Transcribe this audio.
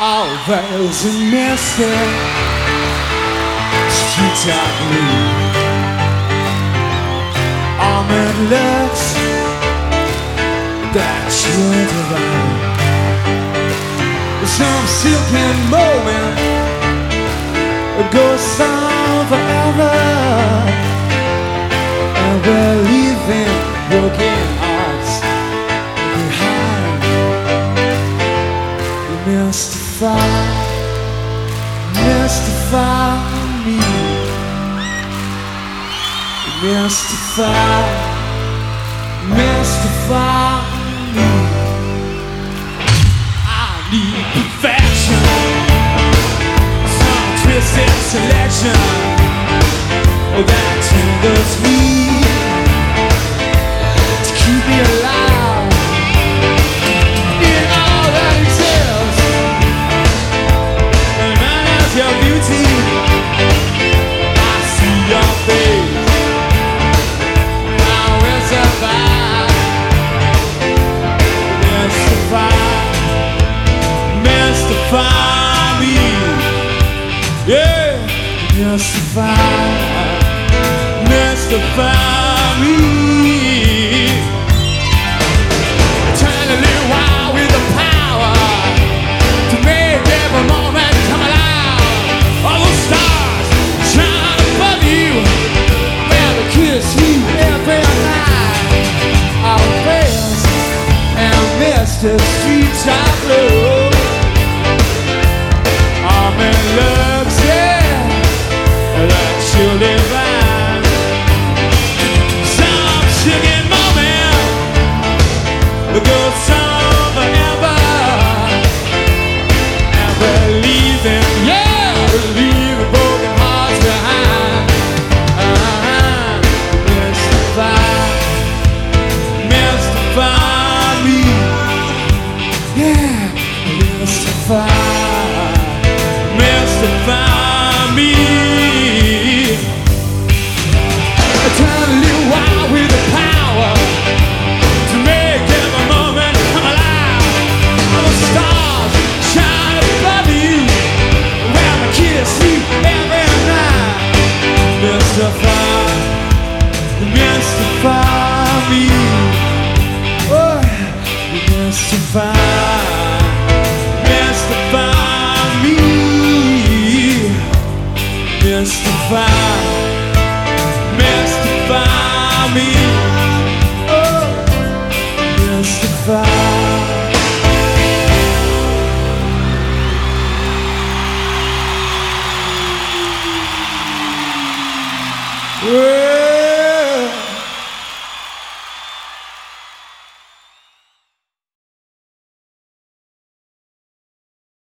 All veils and misty streets are blue. Almond looks that you're divine. Some silken moment goes on forever, and we're leaving broken hearts behind. You mystify me. You mystify me. I need perfection, some twisted selection that triggers me to keep me alive in all that exists. And man, as your beauty, I see your face. I will survive. Mystify me, yeah. Mystify me. Eternally wild with the power to make every moment come alive. All the stars shine above you, where they kiss you every night. Our veils and misty streets are blue. Looks, yeah, that you're divine. Some chicken moment goes on forever, and we're leaving, yeah, we're leaving broken hearts behind. Mystify me, yeah, mystify me. Eternally wild with the power to make every moment come alive. All the stars shine above you, where the kiss you every night. Mystify me. Oh, mystify me. Mystify.